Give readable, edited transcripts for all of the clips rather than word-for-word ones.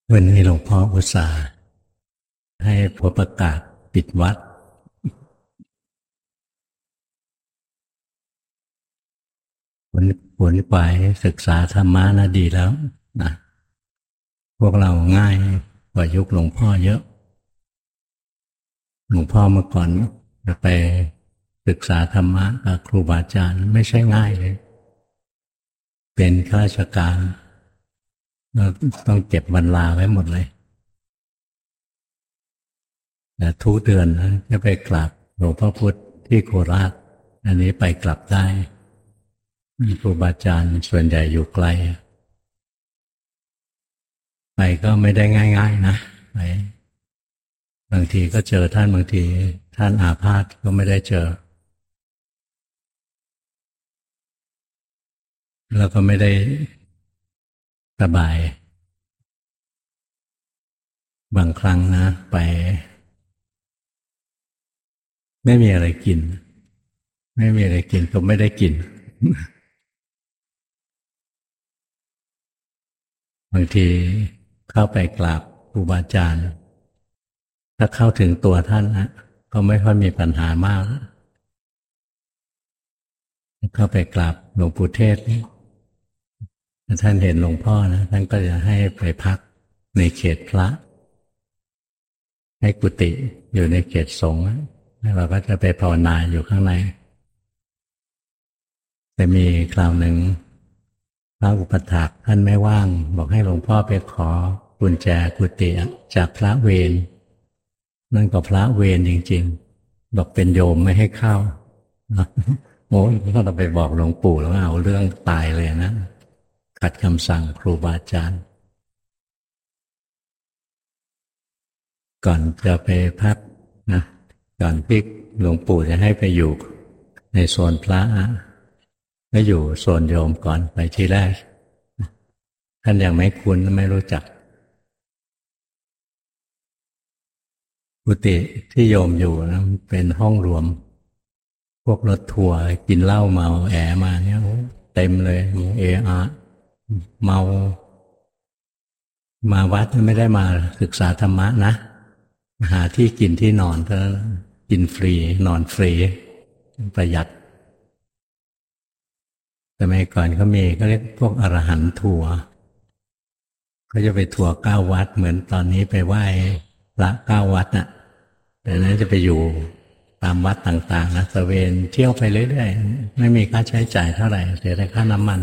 วันนี้หลวงพ่ออุตส่าห์ให้ผู้ประกาศปิดวัดผลกวายศึกษาธรรมะน่ะดีแล้วนะพวกเราง่ายกว่ายุคหลวงพ่อเยอะหลวงพ่อเมื่อก่อนจะไปศึกษาธรรมะกับครูบาอาจารย์ไม่ใช่ง่ายเลยเป็นข้าราชการเราต้องเก็บวันลาไว้หมดเลยแต่ทุกเดือนนะจะไปกราบหลวงพ่อพุธที่โคราชอันนี้ไปกลับได้ครูบาอาจารย์ส่วนใหญ่อยู่ไกลไปก็ไม่ได้ง่ายๆนะไปบางทีก็เจอท่านบางทีท่านอาพาธก็ไม่ได้เจอแล้วก็ไม่ได้สบายบางครั้งนะไปไม่มีอะไรกินไม่มีอะไรกินก็ไม่ได้กินบางทีเข้าไปกราบครูบาอาจารย์ถ้าเข้าถึงตัวท่านนะก็ไม่ค่อยมีปัญหามากเข้าไปกราบหลวงปู่เทศนี่ถ้าท่านเห็นหลวงพ่อนะท่านก็จะให้ไปพักในเขตพระให้กุฏิอยู่ในเขตสงฆ์แล้วเราก็จะไปภาวนาอยู่ข้างในแต่มีคราวหนึ่งพระอุปถากท่านไม่ว่างบอกให้หลวงพ่อไปขอกุญแจกุฏิจากพระเวรนั่นก็พระเวรจริงๆบอกเป็นโยมไม่ให้เข้าโอ้ก็เราไปบอกหลวงปู่แล้วเอาเรื่องตายเลยนะขัดคำสั่งครูบาอาจารย์ก่อนจะไปพักนะก่อนที่หลวงปู่จะให้ไปอยู่ในโซนพระก็อยู่โซนโยมก่อนไปที่แรกท่านยังไม่คุ้นไม่รู้จักกุฏิที่โยมอยู่นะเป็นห้องรวมพวกรถทัวร์กินเหล้าเมาแอมาเนี่ยเต็มเลยเออาเมามาวัดไม่ได้มาศึกษาธรรมะนะหาที่กินที่นอนก็กินฟรีนอนฟรีประหยัดสมัยก่อนเขามีก็เรียกพวกอรหันต์ทัวร์เขาจะไปทัวร์9 วัดเหมือนตอนนี้ไปไหว้พระ9 วัดน่ะแต่นั้นจะไปอยู่ตามวัดต่างๆนะตระเวนเที่ยวไปเรื่อยๆไม่มีค่าใช้จ่ายเท่าไหร่เสียแต่ค่าน้ำมัน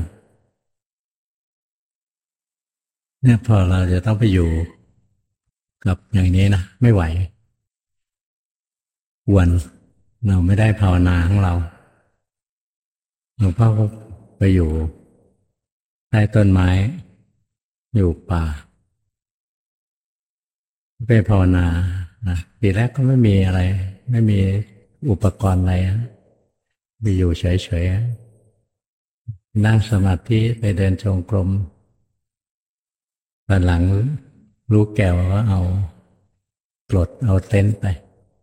เนี่ยพอเราจะต้องไปอยู่กับอย่างนี้นะไม่ไหววันเราไม่ได้ภาวนาของเราหลวงพ่อก็ไปอยู่ใต้ต้นไม้อยู่ป่าไปภาวนานะทีแรกก็ไม่มีอะไรไม่มีอุปกรณ์อะไรไปอยู่เฉยๆนั่งสมาธิไปเดินจงกรมตอนหลังรู้แก้วว่าเอาปลดเอาเต็นท์ไป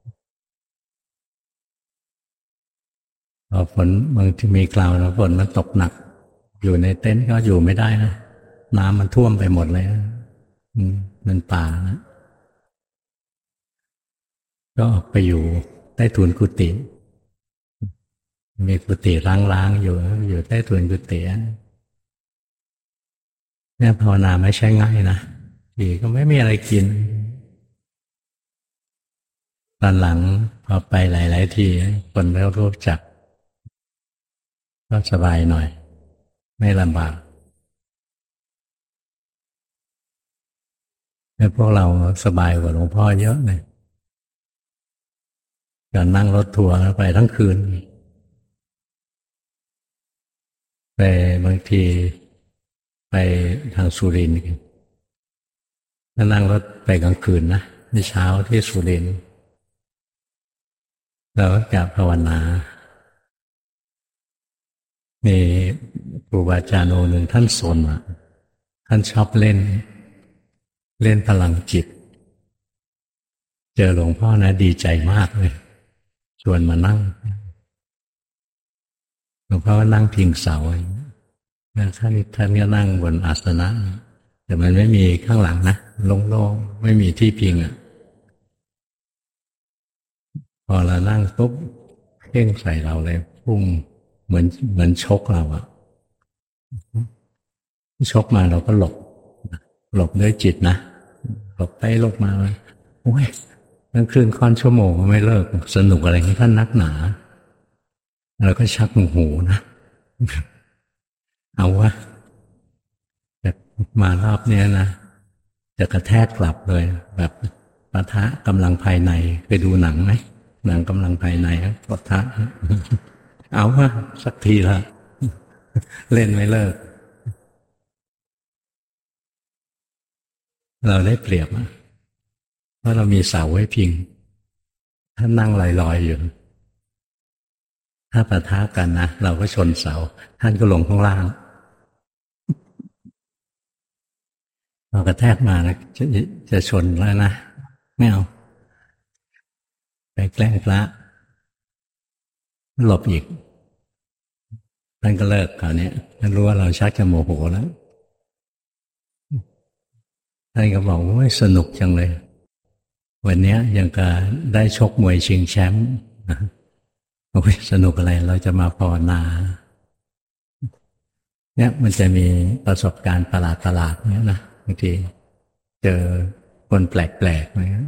พอฝนบางทีมีคราวนะฝนมันตกหนักอยู่ในเต็นท์ก็อยู่ไม่ได้นะน้ำมันท่วมไปหมดเลยมันป่านะก็ออกไปอยู่ใต้ถุนกุฏิมีกุฏิร้างๆอยู่ใต้ถุนกุฏิเนี่ยภาวนาไม่ใช่ง่ายนะทีก็ไม่มีอะไรกินตอนหลังพอไปหลายๆทีคนเริ่มรู้จักก็สบายหน่อยไม่ลำบากแล้วพวกเราสบายกว่าหลวงพ่อเยอะเลยการนั่งรถทัวร์ไปทั้งคืนไปบางทีไปทางสุรินทร์แล้วนั่งรถไปกลางคืนนะในเช้าที่สุรินทร์เราก็จะภาวนามีครูบาอาจารย์องค์หนึ่งท่านสนท่านชอบเล่นพลังจิตเจอหลวงพ่อนะดีใจมากเลยชวนมานั่งหลวงพ่อก็นั่งพิงเสาแล้วท่านก็นั่งบนอาสนะแต่มันไม่มีข้างหลังนะโล่งๆไม่มีที่พิงอ่ะพอเรานั่งปุ๊บเพ่งใส่เราเลยพุ่งเหมือนชกเราอ่ะชกมาเราก็หลบด้วยจิตนะหลบไปหลบมาโอ้ยตั้งครึ่งค่อนชั่วโมงก็ไม่เลิกสนุกอะไรของท่านนักหนาแล้วก็ชักหูนะเอาวะแต่มารอบเนี้ยนะจะกระแทกกลับเลยแบบปะทะกำลังภายในไปดูหนังไหมหนังกำลังภายในปะทะเอาวะสักทีละเล่นไม่เลิกเราได้เปรียบเพราะเรามีเสาไว้พิงถ้านั่งลอยๆอยู่ถ้าปะทะกันนะเราก็ชนเสาท่านก็ลงข้างล่างเรากระแทกมานะจะชนแล้วนะไม่เอาไปแกล้งพระหลบอีกท่านก็เลิกคราวนี้ท่านรู้ว่าเราชักจะโมโหแล้วท่านก็บอกว่าสนุกจังเลยวันนี้ยังก็ได้ชกมวยชิงแชมป์โอ้ยสนุกอะไรเราจะมาภาวนาเนี่ยมันจะมีประสบการณ์ประหลาดเนี่ยนะบางทีเจอคนแปลกๆเนี่ย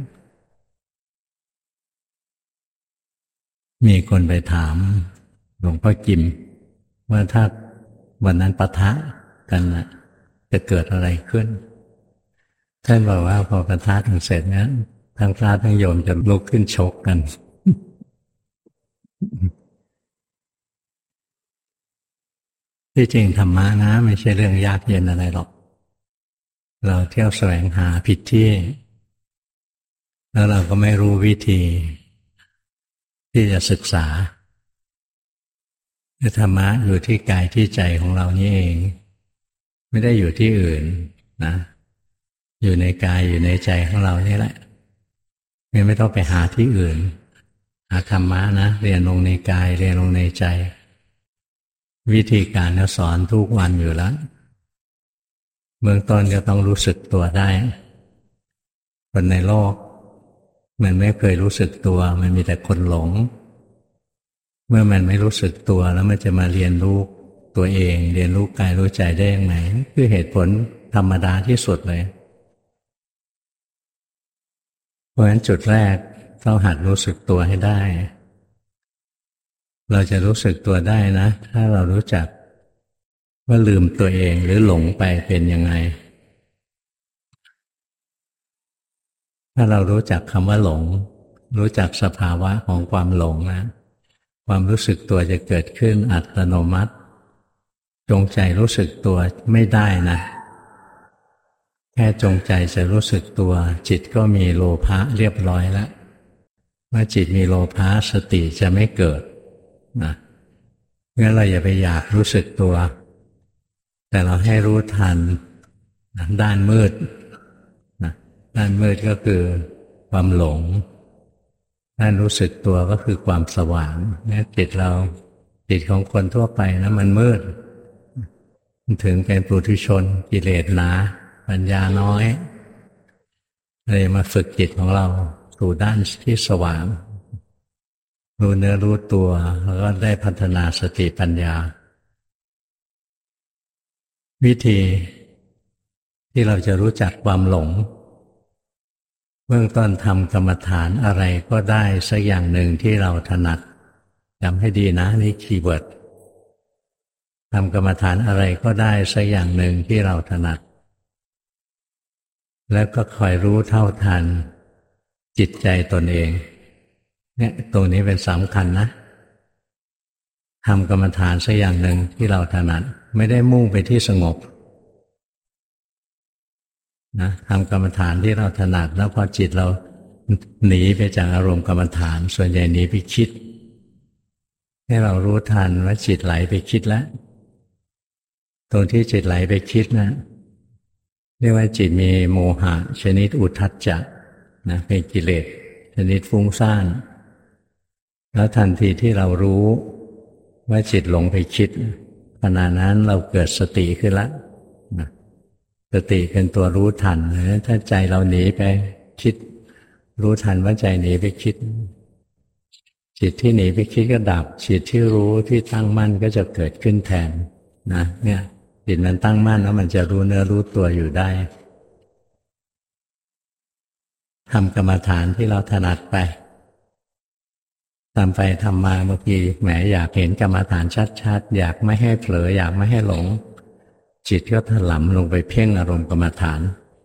มีคนไปถามหลวงพ่อกิมว่าถ้าวันนั้นปะทะกันนะจะเกิดอะไรขึ้นท่านบอกว่าพอปะทะกันเสร็จเนี่ยทั้งพระทั้งโยมจะลุกขึ้นชกกันที่จริงธรรมะนะไม่ใช่เรื่องยากเย็นอะไรหรอกเราเที่ยวแสวงหาผิดที่แล้วเราก็ไม่รู้วิธีที่จะศึกษาธรรมะอยู่ที่กายที่ใจของเรานี่เองไม่ได้อยู่ที่อื่นนะอยู่ในกายอยู่ในใจของเรานี่แหละไม่ต้องไปหาที่อื่นหาธรรมะนะเรียนลงในกายเรียนลงในใจวิธีการเราสอนทุกวันอยู่แล้วเบื้องต้นก็ต้องรู้สึกตัวได้คนในโลกมันไม่เคยรู้สึกตัวมันมีแต่คนหลงเมื่อมันไม่รู้สึกตัวแล้วมันจะมาเรียนรู้ตัวเองเรียนรู้กายรู้ใจได้ยังไงคือเหตุผลธรรมดาที่สุดเลยเพราะฉะนั้นจุดแรกต้องหัดรู้สึกตัวให้ได้เราจะรู้สึกตัวได้นะถ้าเรารู้จักว่าลืมตัวเองหรือหลงไปเป็นยังไงถ้าเรารู้จักคำว่าหลงรู้จักสภาวะของความหลงนะความรู้สึกตัวจะเกิดขึ้นอัตโนมัติจงใจรู้สึกตัวไม่ได้นะแค่จงใจจะรู้สึกตัวจิตก็มีโลภะเรียบร้อยแล้วเมื่อจิตมีโลภะสติจะไม่เกิดนะงั้นเราอย่าไปอยากรู้สึกตัวแต่เราให้รู้ทันด้านมืดนะด้านมืดก็คือความหลงด้านรู้สึกตัวก็คือความสว่างเนี่ยจิตของคนทั่วไปนะมันมืดถึงเป็นปุถุชนกิเลสหนาปัญญาน้อยเลยมาฝึกจิตของเราสู่ด้านที่สว่างรู้เนื้อรู้ตัวแล้วก็ได้พัฒนาสติปัญญาวิธีที่เราจะรู้จักความหลงเบื้องต้นทำกรรมฐานอะไรก็ได้สักอย่างหนึ่งที่เราถนัดจำให้ดีนะนี่คีย์เวิร์ดทำกรรมฐานอะไรก็ได้สักอย่างหนึ่งที่เราถนัดแล้วก็คอยรู้เท่าทันจิตใจตนเองเนี่ยตรงนี้เป็นสำคัญนะทำกรรมฐานสักอย่างหนึ่งที่เราถนัดไม่ได้มุ่งไปที่สงบนะทำกรรมฐานที่เราถนัดแล้วพอจิตเราหนีไปจากอารมณ์กรรมฐานส่วนใหญ่หนีไปคิดให้เรารู้ทันว่าจิตไหลไปคิดแล้วตรงที่จิตไหลไปคิดนะเรียกว่าจิตมีโมหะชนิดอุทธัจจะนะเป็นกิเลสชนิดฟุ้งซ่านแล้วทันทีที่เรารู้ว่าจิตหลงไปคิดขณะนั้นเราเกิดสติขึ้นแล้วนะสติเป็นตัวรู้ทันถ้าใจเราหนีไปคิดรู้ทันว่าใจหนีไปคิดจิตที่หนีไปคิดก็ดับจิตที่รู้ที่ตั้งมั่นก็จะเกิดขึ้นแทนนะเนี่ยจิตมันตั้งมั่นแล้วมันจะรู้เนื้อรู้ตัวอยู่ได้ทำกรรมฐานที่เราถนัดไปทำไปทำมาเมื่อกี้แหมอยากเห็นกรรมฐานชัดๆอยากไม่ให้เผลออยากไม่ให้หลงจิตก็ถลำลงไปเพ่งอารมณ์กรรมฐาน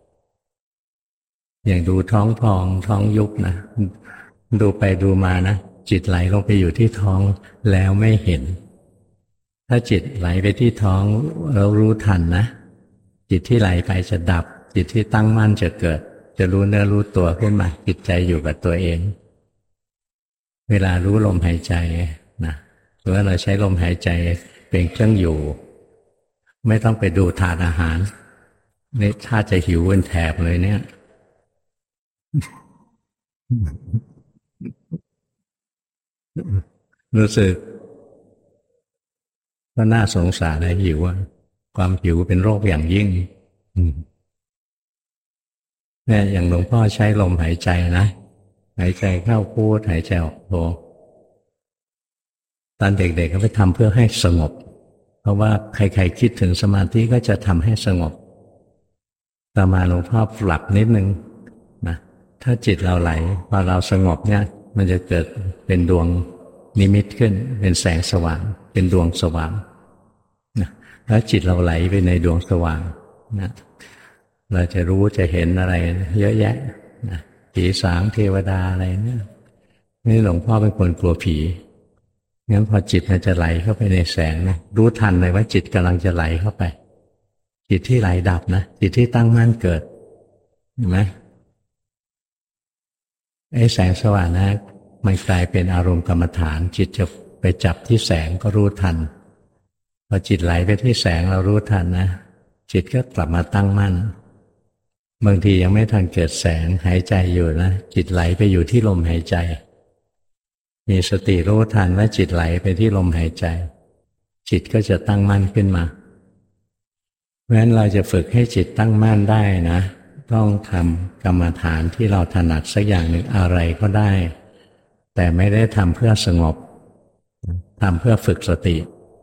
อย่างดูท้องพองท้องยุบนะดูไปดูมานะจิตไหลลงไปอยู่ที่ท้องแล้วไม่เห็นถ้าจิตไหลไปที่ท้องเรารู้ทันนะจิตที่ไหลไปจะดับจิตที่ตั้งมั่นจะเกิดจะรู้เนื้อรู้ตัวขึ้นมาจิตใจอยู่กับตัวเองเวลารู้ลมหายใจนะหรือว่าเราใช้ลมหายใจเป็นเครื่องอยู่ไม่ต้องไปดูทานอาหารนี่ถ้าจะหิวเป็นแถบเลยเนี่ยรู้สึกก็น่าสงสารนะหิวความหิวเป็นโรคอย่างยิ่งเนี่ยอย่างหลวงพ่อใช้ลมหายใจนะหายใจเข้าพูดหายใจออกโทตอนเด็กๆก็ไปทำเพื่อให้สงบเพราะว่าใครๆคิดถึงสมาธิก็จะทำให้สงบต่อมาหลวงพ่อปรับนิดนึงนะถ้าจิตเราไหลพอเราสงบเนี่ยมันจะเกิดเป็นดวงนิมิตขึ้นเป็นแสงสว่างเป็นดวงสว่างนะแล้วจิตเราไหลไปในดวงสว่างนะเราจะรู้จะเห็นอะไรเยอะแยะนะผีสางเทวดาอะไรเนี่ยนี่หลวงพ่อเป็นคนกลัวผีงั้นพอจิตมันจะไหลเข้าไปในแสงนะรู้ทันเลยว่าจิตกำลังจะไหลเข้าไปจิตที่ไหลดับนะจิตที่ตั้งมั่นเกิดเห็นไหมไอ้แสงสว่างนะมันกลายเป็นอารมณ์กรรมฐานจิตจะไปจับที่แสงก็รู้ทันพอจิตไหลไปที่แสงเรารู้ทันนะจิตก็กลับมาตั้งมั่นบางทียังไม่ทันเกิดแสงหายใจอยู่นะจิตไหลไปอยู่ที่ลมหายใจมีสติรู้ทันว่าจิตไหลไปที่ลมหายใจจิตก็จะตั้งมั่นขึ้นมาเพราะฉะนั้นเราจะฝึกให้จิตตั้งมั่นได้นะต้องทำกรรมฐานที่เราถนัดสักอย่างหนึ่งอะไรก็ได้แต่ไม่ได้ทำเพื่อสงบทำเพื่อฝึกสติ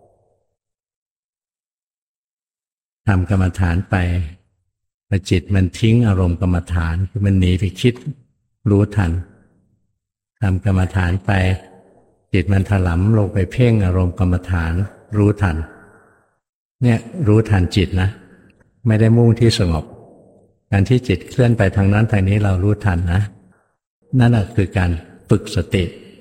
ทำกรรมฐานไปพอจิตมันทิ้งอารมณ์กรรมฐานคือมันหนีไปคิดรู้ทันทำกรรมฐานไปจิตมันถลำลงไปเพ่งอารมณ์กรรมฐานรู้ทันเนี่ยรู้ทันจิตนะไม่ได้มุ่งที่สงบการที่จิตเคลื่อนไปทางนั้นทางนี้เรารู้ทันนะนั่นแหละคือการฝึกสติ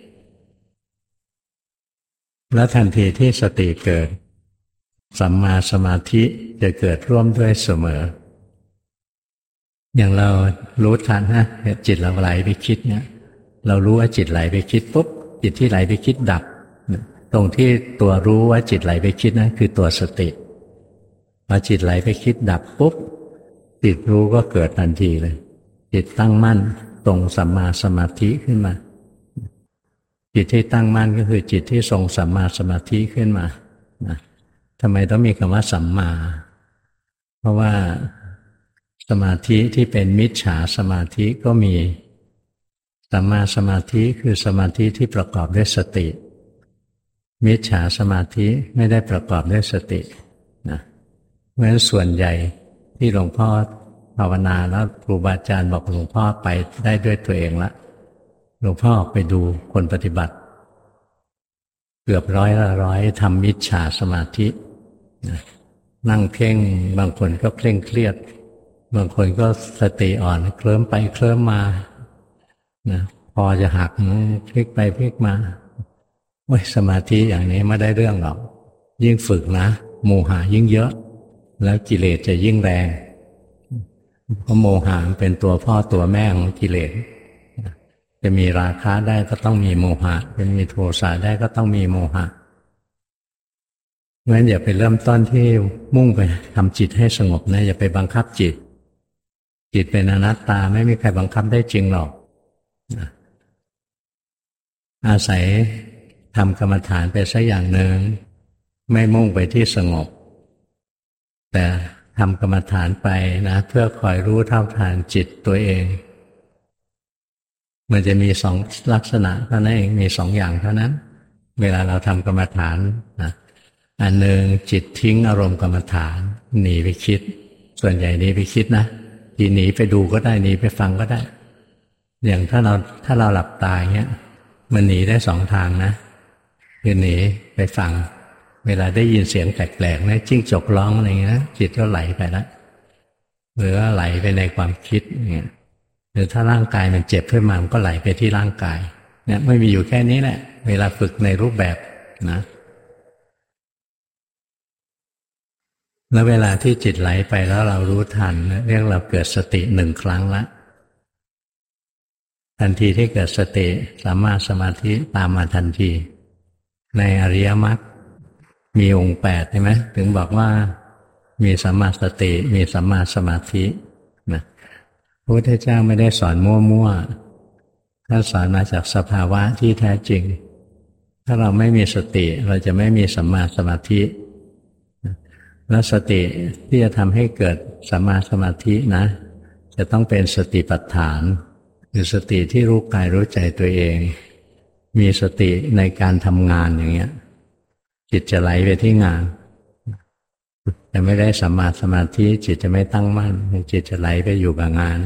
และทันทีที่สติเกิดสัมมาสมาธิจะเกิดร่วมด้วยเสมออย่างเรารู้ทันนะจิตเราไหลไปคิดเนี่ยเรารู้ว่าจิตไหลไปคิดปุ๊บจิตที่ไหลไปคิดดับตรงที่ตัวรู้ว่าจิตไหลไปคิดนั่นคือตัวสติพอจิตไหลไปคิดดับปุ๊บจิตรู้ก็เกิดทันทีเลยจิตตั้งมั่นตรงสัมมาสมาธิขึ้นมาจิตที่ตั้งมั่นก็คือจิตที่ทรงสัมมาสมาธิขึ้นมานะทำไมต้องมีคำว่าสัมมาเพราะว่าสมาธิที่เป็นมิจฉาสมาธิก็มีสัมมาสมาธิคือสมาธิที่ประกอบด้วยสติมิจฉาสมาธิไม่ได้ประกอบด้วยสตินะเพราะฉะนั้นส่วนใหญ่ที่หลวงพ่อภาวนาแล้วครูบาอาจารย์บอกหลวงพ่อไปได้ด้วยตัวเองละหลวงพ่อไปดูคนปฏิบัติเกือบร้อยทำมิจฉาสมาธินะนั่งเพ่งบางคนก็เคร่งเครียดบางคนก็สติอ่อนเคลิ้มไปเคลิ้มมานะพอจะหักพลิกไปพลิกมาโอ้ยสมาธิอย่างนี้ไม่ได้เรื่องหรอกยิ่งฝึกนะโมหะยิ่งเยอะแล้วกิเลสจะยิ่งแรงเพราะโมหะเป็นตัวพ่อตัวแม่ของกิเลสจะมีราคะได้ก็ต้องมีโมหะจะมีโทสะได้ก็ต้องมีโมหะเพราะฉะนั้นอย่าไปเริ่มต้นที่มุ่งไปทำจิตให้สงบนะอย่าไปบังคับจิตจิตเป็นอนัตตาไม่มีใครบังคับได้จริงหรอกอาศัยทำกรรมฐานไปสักอย่างหนึ่งไม่มุ่งไปที่สงบแต่ทำกรรมฐานไปนะเพื่อคอยรู้เท่าทันจิตตัวเองมันจะมีสองลักษณะเท่านั้นเองมีสองอย่างเท่านั้นเวลาเราทำกรรมฐานนะอันหนึ่งจิตทิ้งอารมณ์กรรมฐานหนีไปคิดส่วนใหญ่หนีไปคิดนะทีหนีไปดูก็ได้หนีไปฟังก็ได้อย่างถ้าเราหลับตาอย่างเงี้ยมันหนีได้สองทางนะคือหนีไปฟังเวลาได้ยินเสียงแปลกๆนะจิ้งจกร้องอะไรเงี้ยนะจิตก็ไหลไปแล้วหรือว่าไหลไปในความคิดเงี้ยหรือถ้าร่างกายมันเจ็บขึ้นมามันก็ไหลไปที่ร่างกายเนี่ยไม่มีอยู่แค่นี้แหละเวลาฝึกในรูปแบบนะแล้วเวลาที่จิตไหลไปแล้วเรารู้ทันเรียกเราเกิดสติหนึ่งครั้งละทันทีที่เกิดสติสัมมาสมาธิตามมาทันทีในอริยมรรคมีองค์8ใช่ไหมถึงบอกว่ามีสัมมาสติมีสัมมาสมาธินะพระพุทธเจ้าไม่ได้สอนมั่วๆท่านสอนมาจากสภาวะที่แท้จริงถ้าเราไม่มีสติเราจะไม่มีสัมมาสมาธิและสติที่จะทำให้เกิดสัมมาสมาธินะจะต้องเป็นสติปัฏฐานคือสติที่รู้กายรู้ใจตัวเองมีสติในการทำงานอย่างเงี้ยจิตจะไหลไปที่งานแต่ไม่ได้สัมมาสมาธิจิตจะไม่ตั้งมั่นจิตจะไหลไปอยู่กับงาน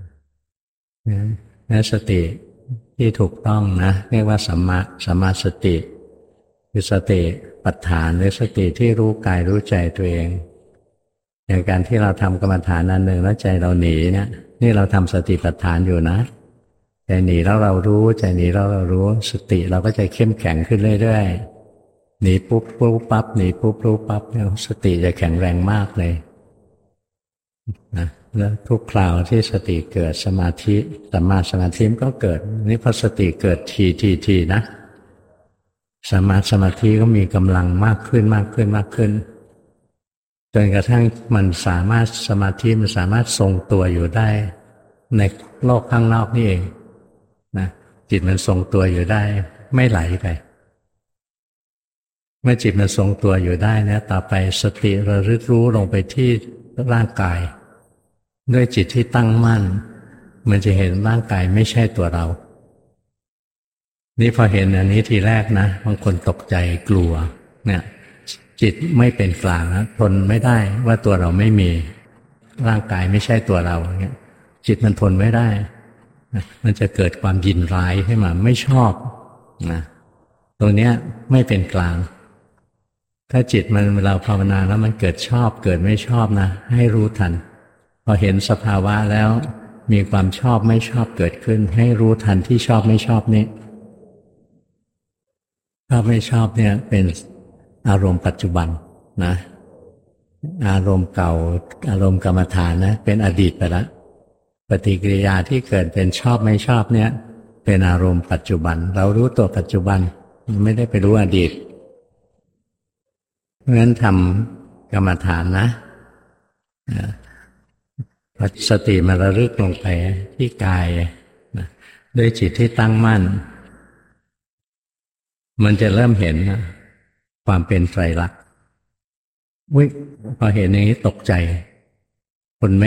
นั่นสติที่ถูกต้องนะเรียกว่าสัมมาสติคือสติปัฏฐานหรือสติที่รู้กายรู้ใจตัวเองอย่างการที่เราทำกรรมฐานอันหนึ่งแล้วใจเราหนีเนี่ยนี่เราทำสติปัฏฐานอยู่นะใจหนีแล้วเรารู้ใจหนีแล้วเรารู้สติเราก็จะเข้มแข็งขึ้นเรื่อยๆหนีปุ๊บรู้ปั๊บหนีปุ๊บรู้ปั๊บเนี่ยสติจะแข็งแรงมากเลยนะแล้วทุกคราวที่สติเกิดสมาธิสัมมาสมาธิก็เกิดนี่พอสติเกิดทีนะสัมมาสมาธิก็มีกำลังมากขึ้นจนกระทั่งมันสามารถสมาธิมันสามารถทรงตัวอยู่ได้ในโลกข้างนอกนี่เองนะจิตมันทรงตัวอยู่ได้ไม่ไหลไปเมื่อจิตมันทรงตัวอยู่ได้นะต่อไปสติระลึกรู้ลงไปที่ร่างกายด้วยจิตที่ตั้งมั่นมันจะเห็นร่างกายไม่ใช่ตัวเรานี่พอเห็นอันนี้ทีแรกนะบางคนตกใจกลัวเนี่ยจิตไม่เป็นกลางนะทนไม่ได้ว่าตัวเราไม่มีร่างกายไม่ใช่ตัวเราอย่างเงี้ยจิตมันทนไม่ได้มันจะเกิดความยินร้ายขึ้นมาไม่ชอบนะตรงเนี้ยไม่เป็นกลางถ้าจิตมันเราภาวนาแล้วมันเกิดชอบเกิดไม่ชอบนะให้รู้ทันพอเห็นสภาวะแล้วมีความชอบไม่ชอบเกิดขึ้นให้รู้ทันที่ชอบไม่ชอบนี้ชอบไม่ชอบเนี่ยเป็นอารมณ์ปัจจุบันนะอารมณ์เก่าอารมณ์กรรมฐานนะเป็นอดีตไปแล้วปฏิกิริยาที่เกิดเป็นชอบไม่ชอบเนี่ยเป็นอารมณ์ปัจจุบันเรารู้ตัวปัจจุบันไม่ได้ไปรู้อดีตเพราะฉะนั้นทำกรรมฐานนะสติมันระลึกลงไปที่กายนะด้วยจิตที่ตั้งมั่นมันจะเริ่มเห็นความเป็นไตรลักษณ์พอเห็นอย่างนี้ตกใจทนไม่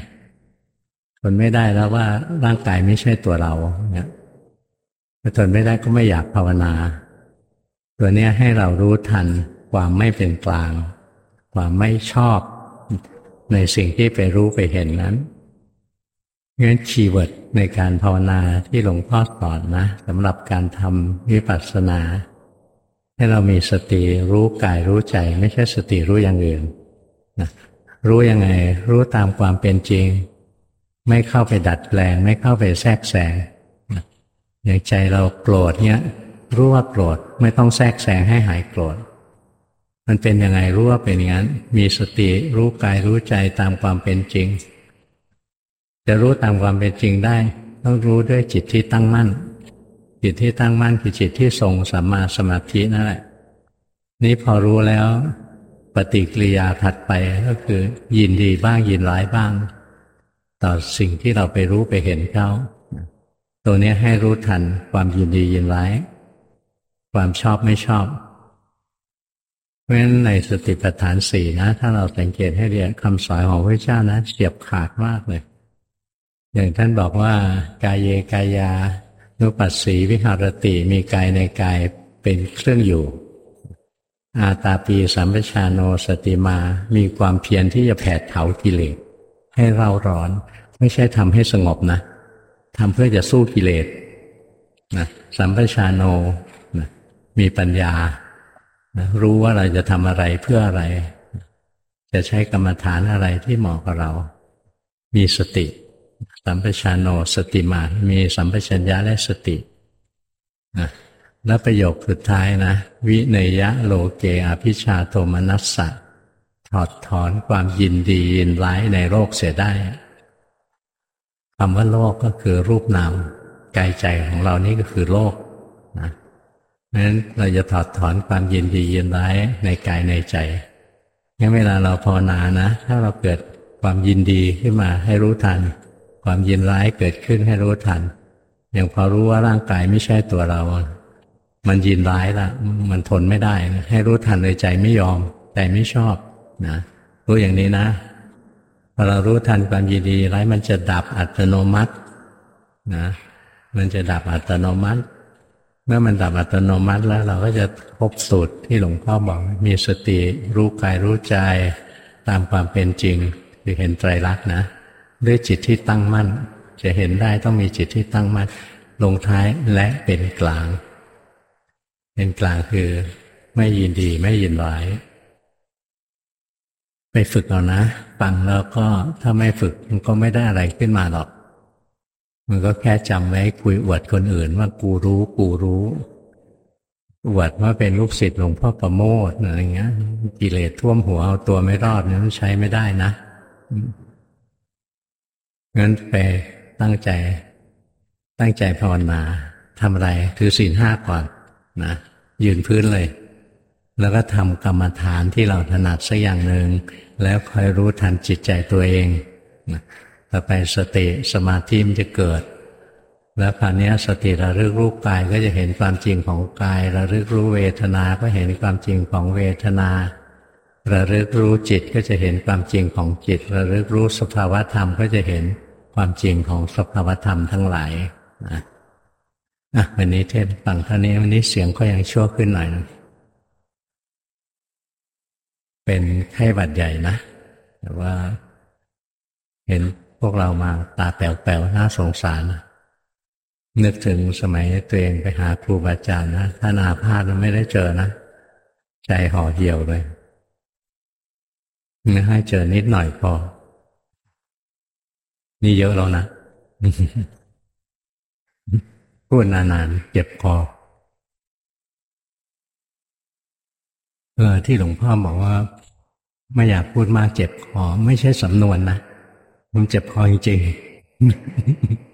ได้แล้วว่าร่างกายไม่ใช่ตัวเราเนี่ยพอทนไม่ได้ก็ไม่อยากภาวนาตัวนี้ให้เรารู้ทันความไม่เป็นกลางความไม่ชอบในสิ่งที่ไปรู้ไปเห็นนั้นงั้นคีย์เวิร์ดในการภาวนาที่หลวงพ่อสอนนะสำหรับการทำวิปัสสนาให้เรามีสติรู้กายรู้ใจไม่ใช่สติรู้อย่างอื่นนะรู้ยังไงรู้ตามความเป็นจริงไม่เข้าไปดัดแปลงไม่เข้าไปแทรกแซงนะอย่างใจเราโกรธเนี้ยรู้ว่าโกรธไม่ต้องแทรกแซงให้หายโกรธมันเป็นยังไงรู้ว่าเป็นอย่างนั้นมีสติรู้กายรู้ใจตามความเป็นจริงจะรู้ตามความเป็นจริงได้ต้องรู้ด้วยจิตที่ตั้งมั่นจิตที่ตั้งมั่นคือจิตที่ทรงสัมมาสมาธินั่นแหละนี่พอรู้แล้วปฏิกิริยาถัดไปก็คือยินดีบ้างยินร้ายบ้างต่อสิ่งที่เราไปรู้ไปเห็นเขาตัวนี้ให้รู้ทันความยินดียินร้ายความชอบไม่ชอบเพราะฉะนั้นในสติปัฏฐานสี่นะถ้าเราสังเกตให้ดีคำสอนของพระเจ้านะเฉียบขาดมากเลยอย่างท่านบอกว่ากายเยกายานุปัสสีวิหารติมีกายในกายเป็นเครื่องอยู่อาตาปีสัมปชาโนสติมามีความเพียรที่จะแผดเผากิเลสให้เร่าร้อนไม่ใช่ทำให้สงบนะทำเพื่อจะสู้กิเลสนะสัมปชาโนนะมีปัญญานะรู้ว่าเราจะทำอะไรเพื่ออะไรจะใช้กรรมฐานอะไรที่เหมาะกับเรามีสติสัมปชาโนสติมามีสัมปชัญญะและสตินะแล้วประโยคสุดท้ายนะวิเนยะโลเกอภิชาโทมนัสสะถอดถอนความยินดียินร้ายในโลกเสียได้คำว่าโลกก็คือรูปนามกายใจของเรานี่ก็คือโลกนะเพราะฉะนั้นเราจะถอดถอนความยินดียินร้ายในกายในใจงั้นเวลาเราภาวนานะถ้าเราเกิดความยินดีขึ้นมาให้รู้ทันความยินร้ายเกิดขึ้นให้รู้ทันอย่างพอรู้ว่าร่างกายไม่ใช่ตัวเรามันยินร้ายละมันทนไม่ได้นะให้รู้ทันเลยใจไม่ยอมใจไม่ชอบนะรู้อย่างนี้นะพอเรารู้ทันความยินดีร้ายมันจะดับอัตโนมัตินะมันจะดับอัตโนมัติเมื่อมันดับอัตโนมัติแล้วเราก็จะพบสูตรที่หลวงพ่อบอกมีสติรู้กายรู้ใจตามความเป็นจริงคือเห็นไตรลักษณ์นะด้วยจิตที่ตั้งมั่นจะเห็นได้ต้องมีจิตที่ตั้งมั่นลงท้ายและเป็นกลางเป็นกลางคือไม่ยินดีไม่ยินร้ายไปฝึกเอานะฟังแล้วก็ถ้าไม่ฝึกมันก็ไม่ได้อะไรขึ้นมาหรอกมันก็แค่จำไว้คุยอวดคนอื่นว่ากูรู้อวดว่าเป็นลูกศิษย์หลวงพ่อประโมทอะไรเงี้ยกิเลสท่วมหัวเอาตัวไม่รอดเนี่ยมันใช้ไม่ได้นะงั้นไปตั้งใจภาวนาทำอะไรคือศีลห้าก่อนนะยืนพื้นเลยแล้วก็ทำกรรมฐานที่เราถนัดสักอย่างหนึ่งแล้วคอยรู้ทันจิตใจตัวเองนะต่อไปสติสมาธิมันจะเกิดแล้วคราวนี้สติระลึกรู้กายก็จะเห็นความจริงของกายระลึกรู้เวทนาก็เห็นความจริงของเวทนาระลึกรู้จิตก็จะเห็นความจริงของจิตระลึกรู้สภาวธรรมก็จะเห็นความจริงของสภาวธรรมทั้งหลายนะวันนี้เทศฟังเท่านี้วันนี้เสียงก็ยังชั่วขึ้นหน่อยนะเป็นไข้หวัดใหญ่นะแต่ว่าเห็นพวกเรามาตาแป๋วๆน่าสงสารนะนึกถึงสมัยตัวเองไปหาครูบาอาจารย์นะท่านอาพาธมันไม่ได้เจอนะใจห่อเหี่ยวเลยไม่ให้เจอนิดหน่อยพอนี่เยอะแล้วนะ พูดนานๆเจ็บคอที่หลวงพ่อบอกว่าไม่อยากพูดมากเจ็บคอไม่ใช่สำนวนนะมันเจ็บคอจริงๆ